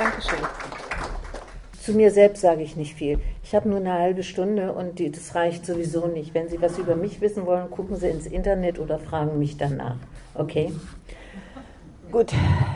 Dankeschön. Zu mir selbst sage ich nicht viel. Ich habe nur eine halbe Stunde und das reicht sowieso nicht. Wenn Sie was über mich wissen wollen, gucken Sie ins Internet oder fragen mich danach. Okay? Gut.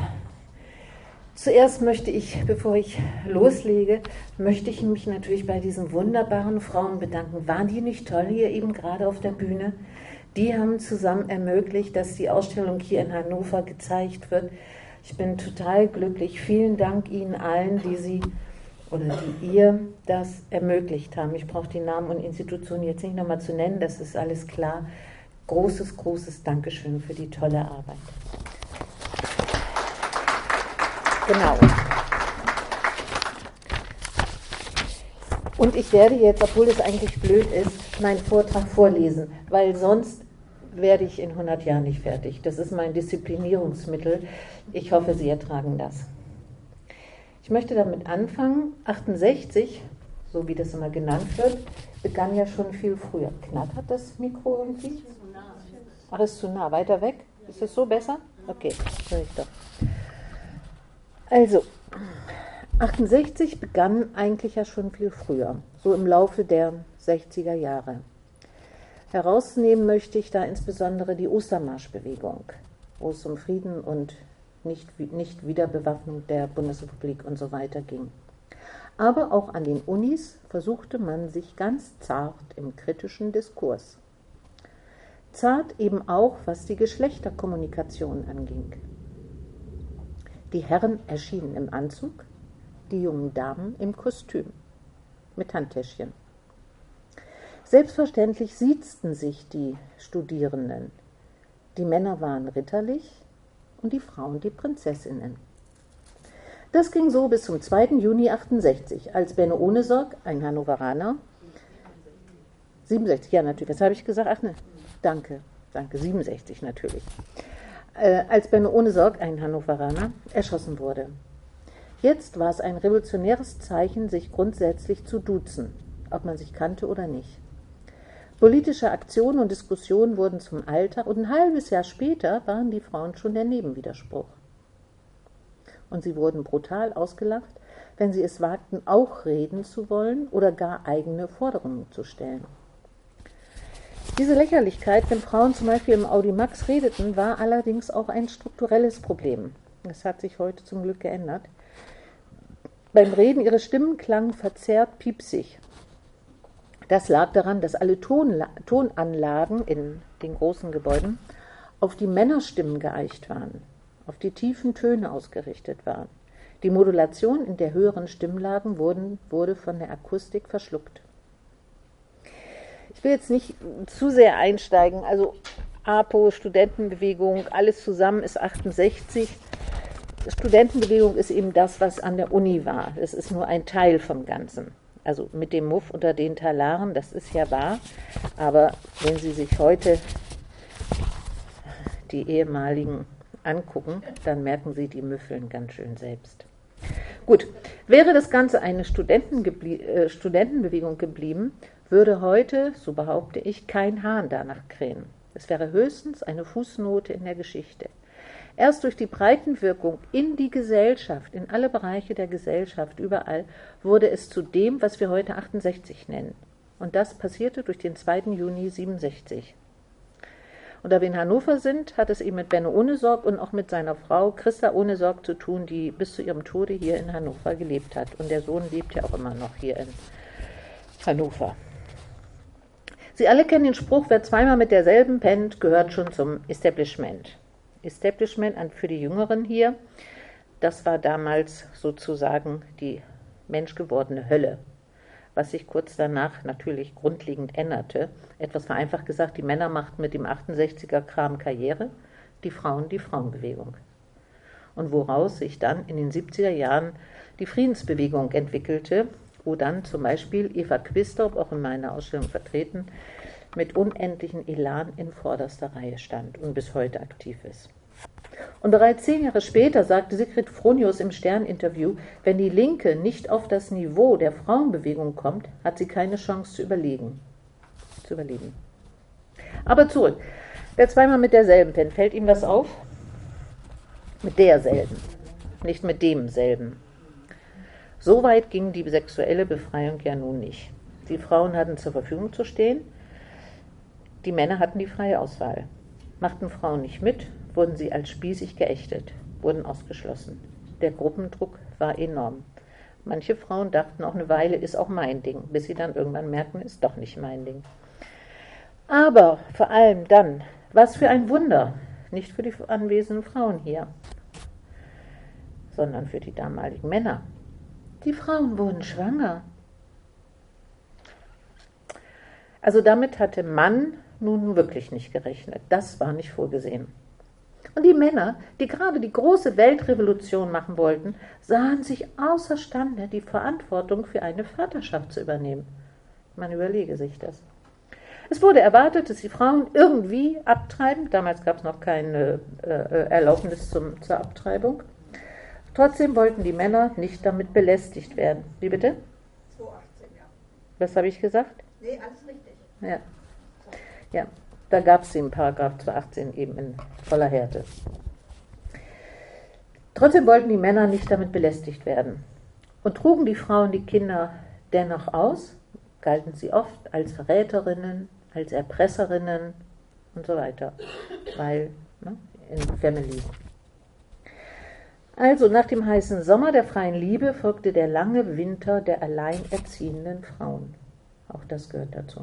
Zuerst möchte ich, bevor ich loslege, möchte ich mich natürlich bei diesen wunderbaren Frauen bedanken. Waren die nicht toll hier eben gerade auf der Bühne? Die haben zusammen ermöglicht, dass die Ausstellung hier in Hannover gezeigt wird. Ich bin total glücklich. Vielen Dank Ihnen allen, die ihr das ermöglicht haben. Ich brauche die Namen und Institutionen jetzt nicht nochmal zu nennen, das ist alles klar. Großes, großes Dankeschön für die tolle Arbeit. Genau. Und ich werde jetzt, obwohl es eigentlich blöd ist, meinen Vortrag vorlesen, weil sonst werde ich in 100 Jahren nicht fertig. Das ist mein Disziplinierungsmittel. Ich hoffe, Sie ertragen das. Ich möchte damit anfangen. 68, so wie das immer genannt wird, begann ja schon viel früher. Knattert das Mikro irgendwie? Ach, ist zu nah. Weiter weg? Ist es so besser? Okay, höre ich doch. Also, 68 begann eigentlich ja schon viel früher, so im Laufe der 60er Jahre. Herausnehmen möchte ich da insbesondere die Ostermarschbewegung, wo es um Frieden und Nicht-Wiederbewaffnung der Bundesrepublik und so weiter ging. Aber auch an den Unis versuchte man sich ganz zart im kritischen Diskurs. Zart eben auch, was die Geschlechterkommunikation anging. Die Herren erschienen im Anzug, die jungen Damen im Kostüm, mit Handtäschchen. Selbstverständlich siezten sich die Studierenden. Die Männer waren ritterlich und die Frauen die Prinzessinnen. Das ging so bis zum 2. Juni 68, als Benno Ohnesorg, ein Hannoveraner, 67, ja natürlich, was habe ich gesagt? Ach ne, danke, 67 natürlich. Als Benno Ohnesorg, ein Hannoveraner, erschossen wurde. Jetzt war es ein revolutionäres Zeichen, sich grundsätzlich zu duzen, ob man sich kannte oder nicht. Politische Aktionen und Diskussionen wurden zum Alltag und ein halbes Jahr später waren die Frauen schon der Nebenwiderspruch. Und sie wurden brutal ausgelacht, wenn sie es wagten, auch reden zu wollen oder gar eigene Forderungen zu stellen. Diese Lächerlichkeit, wenn Frauen zum Beispiel im Audimax redeten, war allerdings auch ein strukturelles Problem. Das hat sich heute zum Glück geändert. Beim Reden ihre Stimmen klangen verzerrt piepsig. Das lag daran, dass alle Tonanlagen in den großen Gebäuden auf die Männerstimmen geeicht waren, auf die tiefen Töne ausgerichtet waren. Die Modulation in der höheren Stimmlagen wurde von der Akustik verschluckt. Ich will jetzt nicht zu sehr einsteigen, also APO, Studentenbewegung, alles zusammen ist 68. Studentenbewegung ist eben das, was an der Uni war. Es ist nur ein Teil vom Ganzen. Also mit dem Muff unter den Talaren, das ist ja wahr, aber wenn Sie sich heute die ehemaligen angucken, dann merken Sie, die müffeln ganz schön selbst. Gut, wäre das Ganze eine Studentenbewegung geblieben, würde heute, so behaupte ich, kein Hahn danach krähen. Es wäre höchstens eine Fußnote in der Geschichte. Erst durch die Breitenwirkung in die Gesellschaft, in alle Bereiche der Gesellschaft, überall, wurde es zu dem, was wir heute 68 nennen. Und das passierte durch den 2. Juni 67. Und da wir in Hannover sind, hat es eben mit Benno Ohnesorg und auch mit seiner Frau Christa Ohnesorg zu tun, die bis zu ihrem Tode hier in Hannover gelebt hat. Und der Sohn lebt ja auch immer noch hier in Hannover. Sie alle kennen den Spruch, wer zweimal mit derselben pennt, gehört schon zum Establishment. Establishment für die Jüngeren hier, das war damals sozusagen die menschgewordene Hölle, was sich kurz danach natürlich grundlegend änderte. Etwas vereinfacht gesagt, die Männer machten mit dem 68er-Kram Karriere, die Frauen die Frauenbewegung. Und woraus sich dann in den 70er Jahren die Friedensbewegung entwickelte, wo dann zum Beispiel Eva Quistorp, auch in meiner Ausstellung vertreten, mit unendlichem Elan in vorderster Reihe stand und bis heute aktiv ist. Und bereits 10 Jahre später sagte Sigrid Fronius im Stern-Interview, wenn die Linke nicht auf das Niveau der Frauenbewegung kommt, hat sie keine Chance zu überleben. Aber zurück. Wer zweimal mit derselben pennt, fällt ihm was auf? Mit derselben, nicht mit demselben. So weit ging die sexuelle Befreiung ja nun nicht. Die Frauen hatten zur Verfügung zu stehen, die Männer hatten die freie Auswahl. Machten Frauen nicht mit, wurden sie als spießig geächtet, wurden ausgeschlossen. Der Gruppendruck war enorm. Manche Frauen dachten auch eine Weile, ist auch mein Ding, bis sie dann irgendwann merken, ist doch nicht mein Ding. Aber vor allem dann, was für ein Wunder, nicht für die anwesenden Frauen hier, sondern für die damaligen Männer. Die Frauen wurden schwanger. Also damit hatte Mann nun wirklich nicht gerechnet. Das war nicht vorgesehen. Und die Männer, die gerade die große Weltrevolution machen wollten, sahen sich außerstande, die Verantwortung für eine Vaterschaft zu übernehmen. Man überlege sich das. Es wurde erwartet, dass die Frauen irgendwie abtreiben. Damals gab es noch keine Erlaubnis zur Abtreibung. Trotzdem wollten die Männer nicht damit belästigt werden. Wie bitte? 2018, ja. Was habe ich gesagt? Nee, alles richtig. Ja. Ja, da gab es den Paragraph 218 eben in voller Härte. Trotzdem wollten die Männer nicht damit belästigt werden. Und trugen die Frauen die Kinder dennoch aus, galten sie oft als Verräterinnen, als Erpresserinnen und so weiter, weil in Family. Also nach dem heißen Sommer der freien Liebe folgte der lange Winter der alleinerziehenden Frauen. Auch das gehört dazu.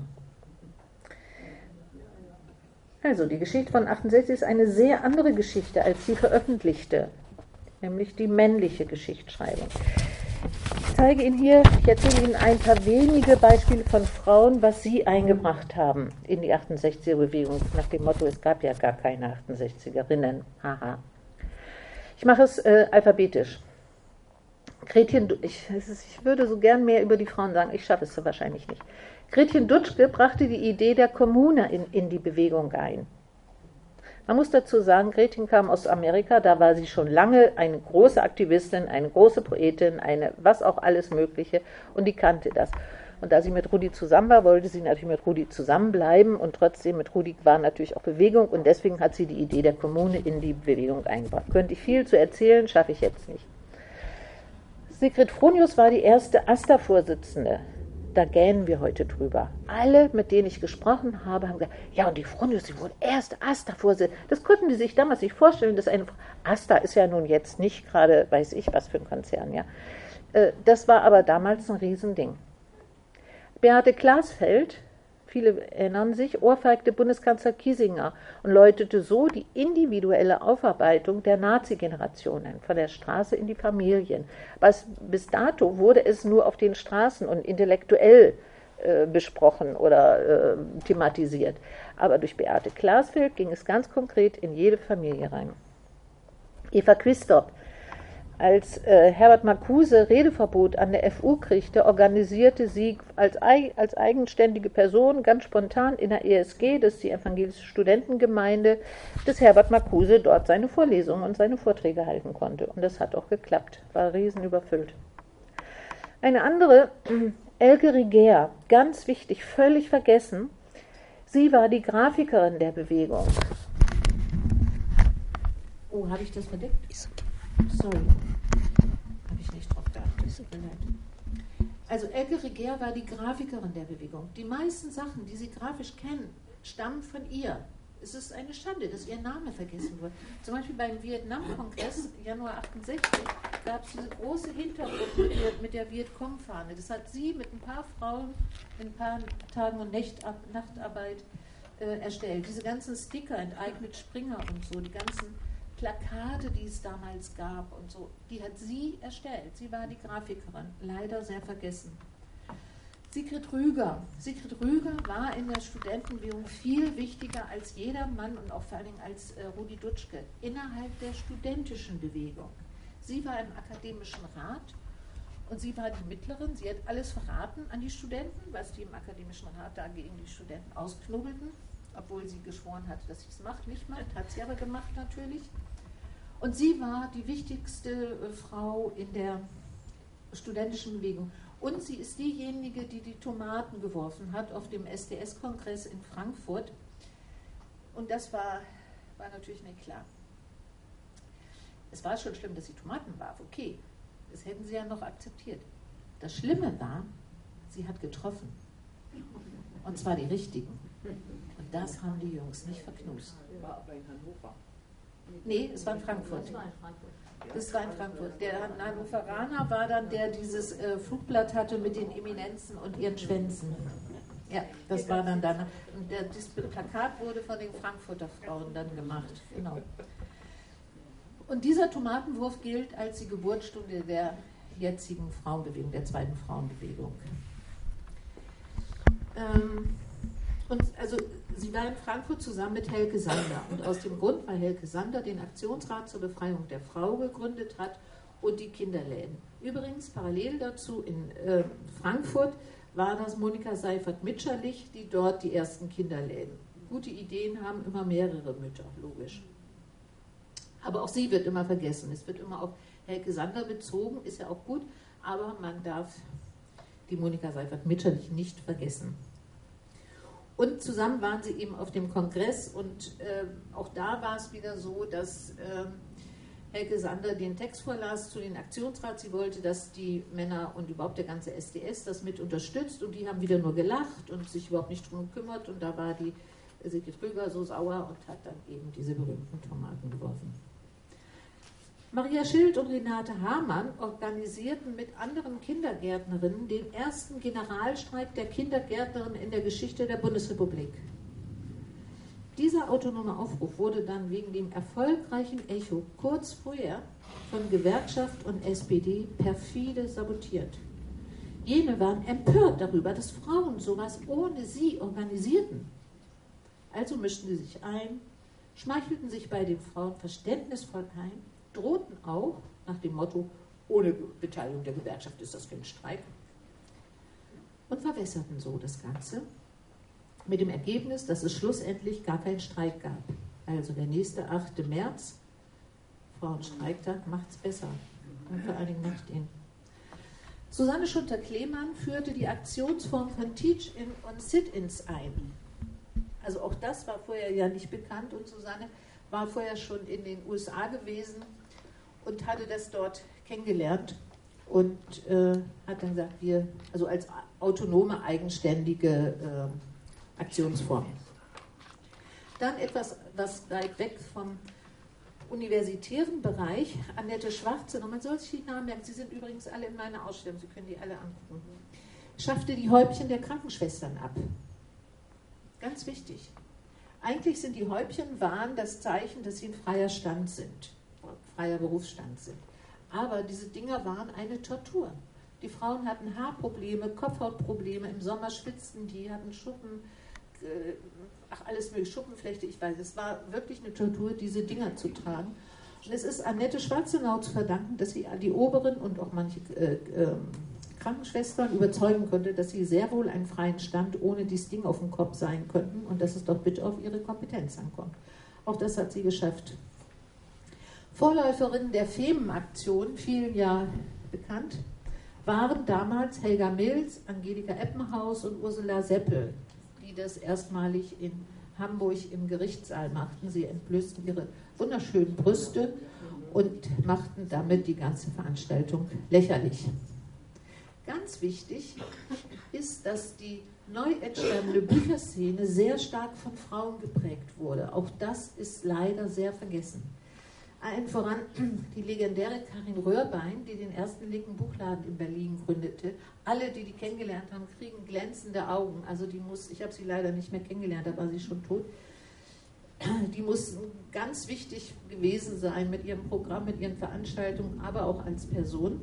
Also die Geschichte von 68 ist eine sehr andere Geschichte als die veröffentlichte, nämlich die männliche Geschichtsschreibung. Ich erzähle Ihnen ein paar wenige Beispiele von Frauen, was sie eingebracht haben in die 68er-Bewegung, nach dem Motto, es gab ja gar keine 68erinnen. Haha. Ich mache es alphabetisch. Gretchen, ich würde so gern mehr über die Frauen sagen, ich schaffe es so wahrscheinlich nicht. Gretchen Dutschke brachte die Idee der Kommune in die Bewegung ein. Man muss dazu sagen, Gretchen kam aus Amerika, da war sie schon lange eine große Aktivistin, eine große Poetin, eine was auch alles Mögliche, und die kannte das. Und da sie mit Rudi zusammen war, wollte sie natürlich mit Rudi zusammenbleiben, und trotzdem mit Rudi war natürlich auch Bewegung, und deswegen hat sie die Idee der Kommune in die Bewegung eingebracht. Könnte ich viel zu erzählen, schaffe ich jetzt nicht. Sigrid Fronius war die erste AStA-Vorsitzende. Da gähnen wir heute drüber. Alle, mit denen ich gesprochen habe, haben gesagt, ja, und die Fronius, die wurde erste AStA-Vorsitzende. Das konnten die sich damals nicht vorstellen, dass eine AStA ist ja nun jetzt nicht gerade, weiß ich, was für ein Konzern, ja. Das war aber damals ein Riesending. Beate Glasfeld, viele erinnern sich, ohrfeigte Bundeskanzler Kiesinger und läutete so die individuelle Aufarbeitung der Nazi-Generationen von der Straße in die Familien. Bis dato wurde es nur auf den Straßen und intellektuell besprochen oder thematisiert. Aber durch Beate Glasfeld ging es ganz konkret in jede Familie rein. Eva Quistorp, als Herbert Marcuse Redeverbot an der FU kriegte, organisierte sie als eigenständige Person ganz spontan in der ESG, das ist die Evangelische Studentengemeinde, dass Herbert Marcuse dort seine Vorlesungen und seine Vorträge halten konnte. Und das hat auch geklappt, war riesenüberfüllt. Eine andere, Elke Riger, ganz wichtig, völlig vergessen, sie war die Grafikerin der Bewegung. Oh, habe ich das verdeckt? Sorry, habe ich nicht drauf geachtet. Also Elke Riger war die Grafikerin der Bewegung. Die meisten Sachen, die Sie grafisch kennen, stammen von ihr. Es ist eine Schande, dass ihr Name vergessen wird. Zum Beispiel beim Vietnam-Kongress Januar 68 gab es diese große Hintergrund mit der Vietcong-Fahne. Das hat sie mit ein paar Frauen in ein paar Tagen und Nachtarbeit erstellt. Diese ganzen Sticker, enteignet Springer und so, die ganzen Plakate, die es damals gab und so, die hat sie erstellt. Sie war die Grafikerin, leider sehr vergessen. Sigrid Rüger war in der Studentenbewegung viel wichtiger als jeder Mann und auch vor allen Dingen als Rudi Dutschke innerhalb der studentischen Bewegung. Sie war im akademischen Rat und sie war die Mittlerin. Sie hat alles verraten an die Studenten, was die im akademischen Rat da gegen die Studenten ausknobelten, obwohl sie geschworen hatte, dass sie es nicht macht, hat sie aber gemacht natürlich. Und sie war die wichtigste Frau in der studentischen Bewegung. Und sie ist diejenige, die die Tomaten geworfen hat auf dem SDS-Kongress in Frankfurt. Und das war natürlich nicht klar. Es war schon schlimm, dass sie Tomaten warf, okay. Das hätten sie ja noch akzeptiert. Das Schlimme war, sie hat getroffen. Und zwar die richtigen. Und das haben die Jungs nicht verknust. War aber in Hannover. Nee, es war in Frankfurt. Das war in Frankfurt. Der Hannoveraner war dann, der dieses Flugblatt hatte mit den Eminenzen und ihren Schwänzen. Ja, das war dann danach. Und das Plakat wurde von den Frankfurter Frauen dann gemacht. Genau. Und dieser Tomatenwurf gilt als die Geburtsstunde der jetzigen Frauenbewegung, der zweiten Frauenbewegung. Und also sie war in Frankfurt zusammen mit Helke Sander. Und aus dem Grund, weil Helke Sander den Aktionsrat zur Befreiung der Frau gegründet hat und die Kinderläden. Übrigens, parallel dazu in Frankfurt war das Monika Seifert-Mitscherlich, die dort die ersten Kinderläden. Gute Ideen haben immer mehrere Mütter, logisch. Aber auch sie wird immer vergessen. Es wird immer auf Helke Sander bezogen, ist ja auch gut, aber man darf die Monika Seifert-Mitscherlich nicht vergessen. Und zusammen waren sie eben auf dem Kongress und auch da war es wieder so, dass Helke Sander den Text vorlas zu den Aktionsrat. Sie wollte, dass die Männer und überhaupt der ganze SDS das mit unterstützt und die haben wieder nur gelacht und sich überhaupt nicht drum gekümmert und da war die Silke Trüger so sauer und hat dann eben diese berühmten Tomaten geworfen. Maria Schild und Renate Hamann organisierten mit anderen Kindergärtnerinnen den ersten Generalstreik der Kindergärtnerinnen in der Geschichte der Bundesrepublik. Dieser autonome Aufruf wurde dann wegen dem erfolgreichen Echo kurz vorher von Gewerkschaft und SPD perfide sabotiert. Jene waren empört darüber, dass Frauen sowas ohne sie organisierten. Also mischten sie sich ein, schmeichelten sich bei den Frauen verständnisvoll ein, drohten auch nach dem Motto, ohne Beteiligung der Gewerkschaft ist das kein Streik, und verwässerten so das Ganze mit dem Ergebnis, dass es schlussendlich gar keinen Streik gab. Also der nächste 8. März, Frauenstreiktag, macht's besser. Und vor allen Dingen macht ihn. Susanne Schunter-Klemann führte die Aktionsform von Teach-In und Sit-Ins ein. Also auch das war vorher ja nicht bekannt und Susanne war vorher schon in den USA gewesen und hatte das dort kennengelernt und hat dann gesagt, wir, also als autonome, eigenständige Aktionsform. Dann etwas, was weit weg vom universitären Bereich, Annette Schwarze, und man soll sich die Namen merken, sie sind übrigens alle in meiner Ausstellung, Sie können die alle angucken, schaffte die Häubchen der Krankenschwestern ab. Ganz wichtig. Eigentlich sind die Häubchen waren das Zeichen, dass sie in freier Stand sind, freier Berufsstand sind. Aber diese Dinger waren eine Tortur. Die Frauen hatten Haarprobleme, Kopfhautprobleme, im Sommer schwitzten die, hatten Schuppen, alles mögliche, Schuppenflechte, ich weiß. Es war wirklich eine Tortur, diese Dinger zu tragen. Und es ist Annette Schwarzenau zu verdanken, dass sie die Oberen und auch manche Krankenschwestern überzeugen konnte, dass sie sehr wohl einen freien Stand ohne dieses Ding auf dem Kopf sein könnten und dass es doch bitte auf ihre Kompetenz ankommt. Auch das hat sie geschafft. Vorläuferinnen der Femen-Aktion, vielen ja bekannt, waren damals Helga Mills, Angelika Eppenhaus und Ursula Seppel, die das erstmalig in Hamburg im Gerichtssaal machten. Sie entblößten ihre wunderschönen Brüste und machten damit die ganze Veranstaltung lächerlich. Ganz wichtig ist, dass die neu entstandene Bücherszene sehr stark von Frauen geprägt wurde. Auch das ist leider sehr vergessen. Allen voran die legendäre Karin Röhrbein, die den ersten linken Buchladen in Berlin gründete. Alle, die kennengelernt haben, kriegen glänzende Augen. Also die muss, ich habe sie leider nicht mehr kennengelernt, da war sie schon tot. Die muss ganz wichtig gewesen sein mit ihrem Programm, mit ihren Veranstaltungen, aber auch als Person.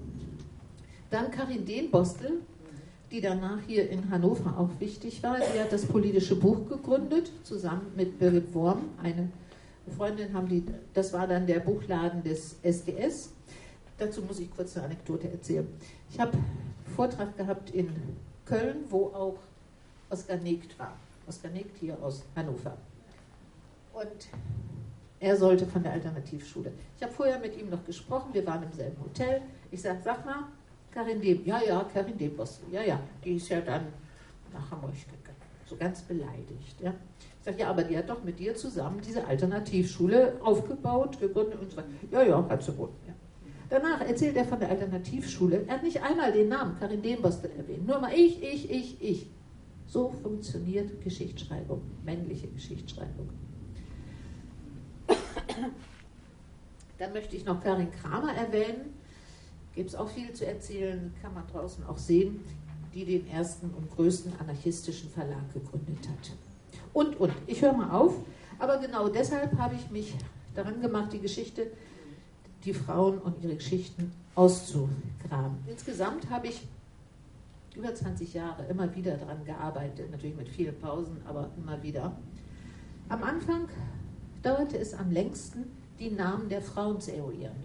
Dann Karin Dehnbostel, die danach hier in Hannover auch wichtig war. Sie hat das politische Buch gegründet, zusammen mit Birgit Worm, eine Freundin haben die, das war dann der Buchladen des SDS. Dazu muss ich kurz eine Anekdote erzählen. Ich habe einen Vortrag gehabt in Köln, wo auch Oskar Negt war. Oskar Negt hier aus Hannover. Und er sollte von der Alternativschule. Ich habe vorher mit ihm noch gesprochen, wir waren im selben Hotel. Ich sage, sag mal, Karin Dehnbostel, die ist ja dann nach Hamburg gegangen. So ganz beleidigt, ja. Ich sage, ja, aber die hat doch mit dir zusammen diese Alternativschule aufgebaut, gegründet und so weiter. Ja, hat sie wohl. Ja. Danach erzählt er von der Alternativschule. Er hat nicht einmal den Namen Karin Dehmbostel erwähnt. Nur mal ich. So funktioniert Geschichtsschreibung, männliche Geschichtsschreibung. Dann möchte ich noch Karin Kramer erwähnen. Gibt es auch viel zu erzählen, kann man draußen auch sehen, die den ersten und größten anarchistischen Verlag gegründet hat. Und. Ich höre mal auf, aber genau deshalb habe ich mich daran gemacht, die Frauen und ihre Geschichten auszugraben. Insgesamt habe ich über 20 Jahre immer wieder daran gearbeitet, natürlich mit vielen Pausen, aber immer wieder. Am Anfang dauerte es am längsten, die Namen der Frauen zu eruieren.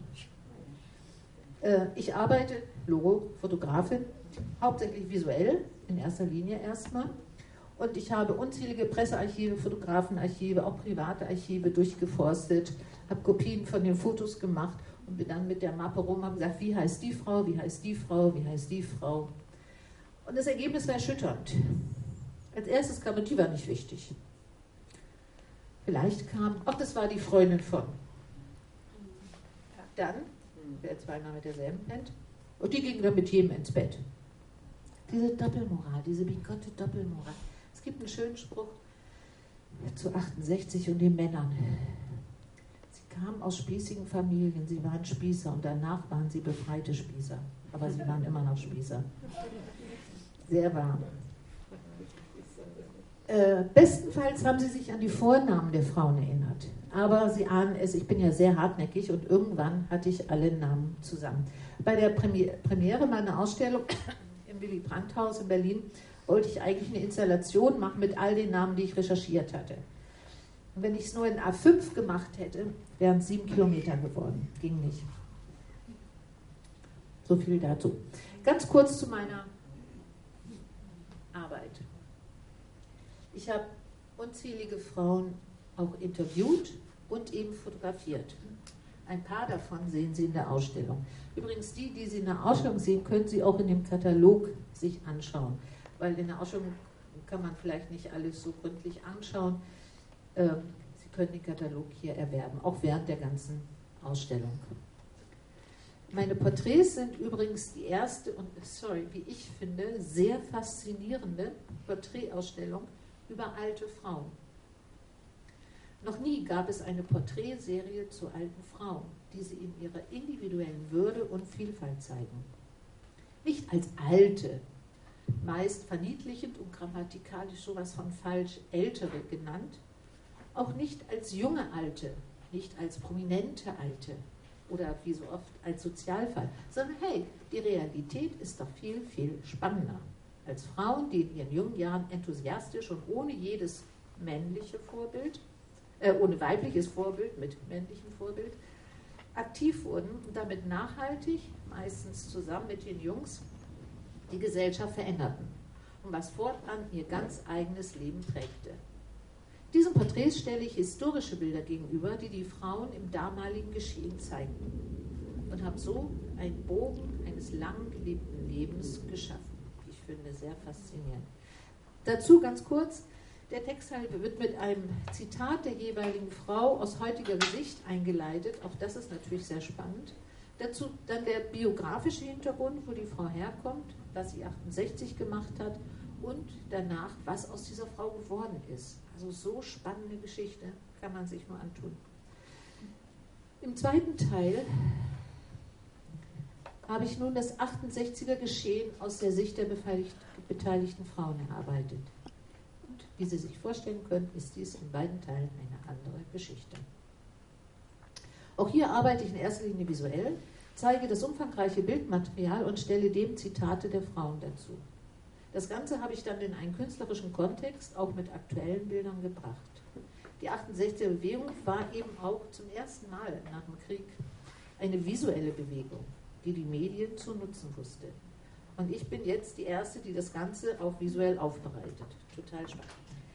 Ich arbeite, Logo, Fotografin, hauptsächlich visuell, in erster Linie erstmal. Und ich habe unzählige Pressearchive, Fotografenarchive, auch private Archive durchgeforstet, habe Kopien von den Fotos gemacht und bin dann mit der Mappe rum, habe gesagt, wie heißt die Frau, wie heißt die Frau, wie heißt die Frau. Und das Ergebnis war erschütternd. Als erstes kam, und die war nicht wichtig. Vielleicht kam, das war die Freundin von. Dann, wer zweimal mit derselben pennt, und die ging dann mit jedem ins Bett. Diese Doppelmoral, diese bigotte Doppelmoral. Es gibt einen schönen Spruch zu 68 und den Männern. Sie kamen aus spießigen Familien, sie waren Spießer und danach waren sie befreite Spießer. Aber sie waren immer noch Spießer. Sehr warm. Bestenfalls haben sie sich an die Vornamen der Frauen erinnert. Aber Sie ahnen es, ich bin ja sehr hartnäckig und irgendwann hatte ich alle Namen zusammen. Bei der Premiere meiner Ausstellung im Willy Brandt-Haus in Berlin wollte ich eigentlich eine Installation machen mit all den Namen, die ich recherchiert hatte. Und wenn ich es nur in A5 gemacht hätte, wären es 7 Kilometer geworden. Ging nicht. So viel dazu. Ganz kurz zu meiner Arbeit. Ich habe unzählige Frauen auch interviewt und eben fotografiert. Ein paar davon sehen Sie in der Ausstellung. Übrigens, die Sie in der Ausstellung sehen, können Sie auch in dem Katalog sich anschauen. Weil in der Ausstellung kann man vielleicht nicht alles so gründlich anschauen. Sie können den Katalog hier erwerben, auch während der ganzen Ausstellung. Meine Porträts sind übrigens die erste und, wie ich finde, sehr faszinierende Porträtausstellung über alte Frauen. Noch nie gab es eine Porträtserie zu alten Frauen, die sie in ihrer individuellen Würde und Vielfalt zeigen. Nicht als alte, meist verniedlichend und grammatikalisch sowas von falsch ältere genannt, auch nicht als junge Alte, nicht als prominente Alte oder wie so oft als Sozialfall, sondern hey, die Realität ist doch viel, viel spannender. Als Frauen, die in ihren jungen Jahren enthusiastisch und ohne jedes männliche Vorbild, ohne weibliches Vorbild, mit männlichem Vorbild, aktiv wurden und damit nachhaltig, meistens zusammen mit den Jungs, die Gesellschaft veränderten und was fortan ihr ganz eigenes Leben prägte. Diesem Porträt stelle ich historische Bilder gegenüber, die die Frauen im damaligen Geschehen zeigen und habe so einen Bogen eines lang gelebten Lebens geschaffen. Ich finde sehr faszinierend. Dazu ganz kurz, der Textteil wird mit einem Zitat der jeweiligen Frau aus heutiger Sicht eingeleitet, auch das ist natürlich sehr spannend. Dazu dann der biografische Hintergrund, wo die Frau herkommt, was sie 68 gemacht hat und danach, was aus dieser Frau geworden ist. Also so spannende Geschichte, kann man sich nur antun. Im zweiten Teil habe ich nun das 68er Geschehen aus der Sicht der beteiligten Frauen erarbeitet. Und wie Sie sich vorstellen können, ist dies in beiden Teilen eine andere Geschichte. Auch hier arbeite ich in erster Linie visuell, zeige das umfangreiche Bildmaterial und stelle dem Zitate der Frauen dazu. Das Ganze habe ich dann in einen künstlerischen Kontext, auch mit aktuellen Bildern gebracht. Die 68er Bewegung war eben auch zum ersten Mal nach dem Krieg eine visuelle Bewegung, die die Medien zu nutzen wusste. Und ich bin jetzt die Erste, die das Ganze auch visuell aufbereitet. Total spannend.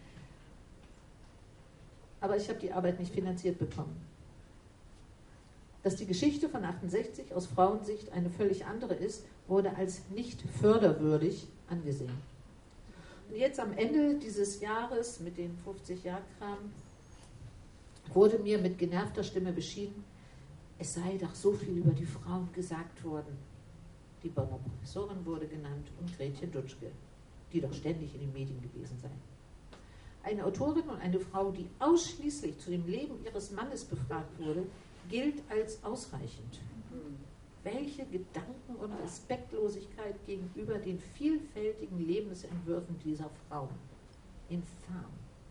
Aber ich habe die Arbeit nicht finanziert bekommen. Dass die Geschichte von 68 aus Frauensicht eine völlig andere ist, wurde als nicht förderwürdig angesehen. Und jetzt am Ende dieses Jahres mit den 50-Jahr-Kram wurde mir mit genervter Stimme beschieden, es sei doch so viel über die Frauen gesagt worden. Die Bonner Professorin wurde genannt und Gretchen Dutschke, die doch ständig in den Medien gewesen sei. Eine Autorin und eine Frau, die ausschließlich zu dem Leben ihres Mannes befragt wurde, gilt als ausreichend. Welche Gedanken und Respektlosigkeit gegenüber den vielfältigen Lebensentwürfen dieser Frauen. Infam.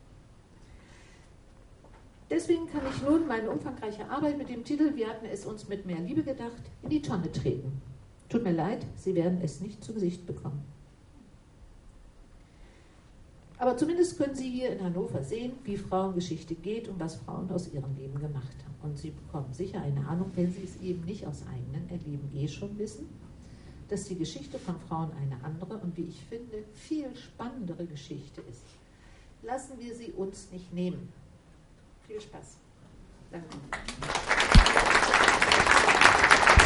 Deswegen kann ich nun meine umfangreiche Arbeit mit dem Titel "Wir hatten es uns mit mehr Liebe gedacht" in die Tonne treten. Tut mir leid, Sie werden es nicht zu Gesicht bekommen. Aber zumindest können Sie hier in Hannover sehen, wie Frauengeschichte geht und was Frauen aus ihrem Leben gemacht haben. Und Sie bekommen sicher eine Ahnung, wenn Sie es eben nicht aus eigenen Erleben schon wissen, dass die Geschichte von Frauen eine andere und, wie ich finde, viel spannendere Geschichte ist. Lassen wir sie uns nicht nehmen. Viel Spaß. Danke.